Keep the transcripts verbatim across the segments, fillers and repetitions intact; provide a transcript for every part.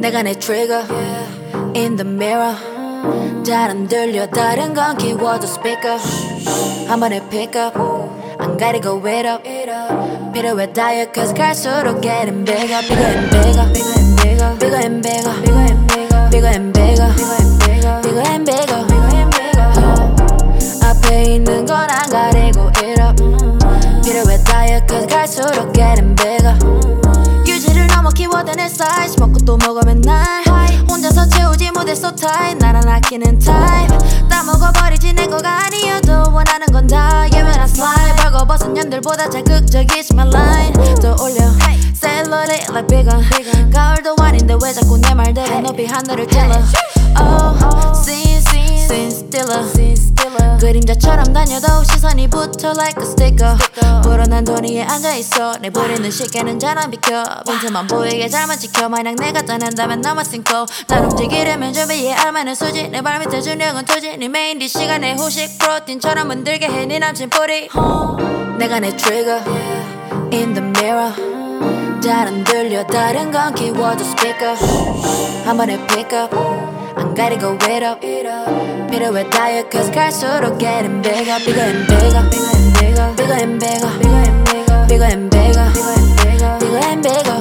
내가 내 trigger in the mirror. 잘 안 들려 다른 건 키워도 speaker. 한 번에 pick up 안 가리고 it up. 필요해 diet cause 갈수록 getting bigger. Bigger and bigger, bigger and bigger, bigger and bigger, bigger and bigger, bigger and bigger, bigger and bigger. 앞에 있는 건 안 가리고 it up. 필요해 diet cause 갈수록 getting bigger. 유지를 넘어 키워도 내 size. 먹고 또 먹어 맨날 혼자서 채우지 무대 so tight. 나란 아끼는 type. 다 먹어버리지 내 거가 아니어도 원하는 건 다 예면한 slide. 벌거벗은 년들보다 자극적이지 my line. 더 올려 celebrate like bigger. 가을도 아닌데 왜 자꾸 내 말대로 높이 하늘을 찔러. Oh scene scene scene stiller. 그림자처럼 다녀도 시선이 붙어 like a sticker. 불어난 돈 위에 앉아있어. 내 부리는 시계는 잘 안 비켜. 빈틈만 보이게 잘만 지켜. 만약 내가 떠난다면 너만 신고. 난 움직이려면 준비해 알만한 수지. 내 발밑에 중력은 투지. 네 메인 디시가 내 후식. 프로틴처럼 흔들게 해 네 남친 뿌리. 내가 내 trigger in the mirror. 잘 안 들려 다른 건 키워도 speaker. 한 번에 pick up 안 가리고 it up. 필요해 diet cause 갈수록 getting bigger. Bigger and bigger, bigger and bigger, bigger and bigger, bigger and bigger.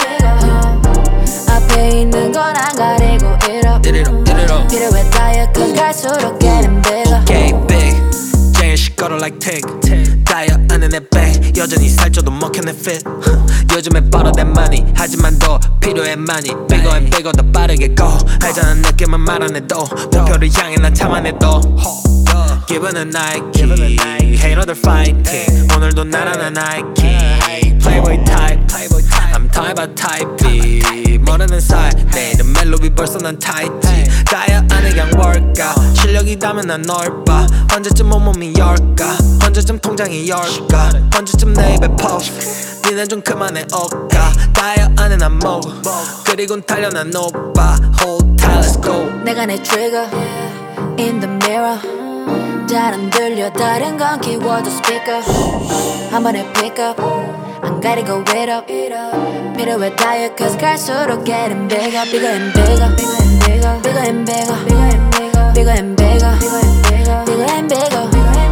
앞에 있는 건 안 가리고 it up. 필요해 diet cause 갈수록 getting bigger. Get big 쟁일 시꺼러 like tick. 다이어 안에 내 배 여전히 살쪄도 먹혀 내 fit. 요즘에 벌어댄 money 하지만 더 필요해 많이. Bigger and bigger 더 빠르게 go. 알잖아 느낌만 말안해도 목표를 향해 난 참아내도. Given a Nike Hater들 fighting 오늘도 나란한 Nike Playboy type I'm type of type B 모르는 사이 내일은 멜로디 벌써 난 타이트. 다이어 안에 그냥 workout 실력이다면 난 널 봐. 언제쯤 온몸이 열까 언제쯤 통장이 열까 언제쯤 내 입에 퍼. 니네 좀 그만해 억까. 다이어 안에 난 먹어 그리곤 달려 난 높아. Hold tight let's go. 내가 내 trigger in the mirror. 잘 안 들려 다른 건 키워도 speaker. 한 번에 pick up 안 가리고 it up. 필요해 diet cause 갈수록 getting bigger. Bigger and bigger, bigger and bigger, bigger and bigger, bigger and bigger.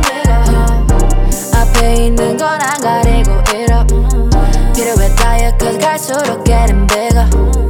앞에 있는 건 안 가리고 it up. 필요해 diet cause 갈수록 getting bigger.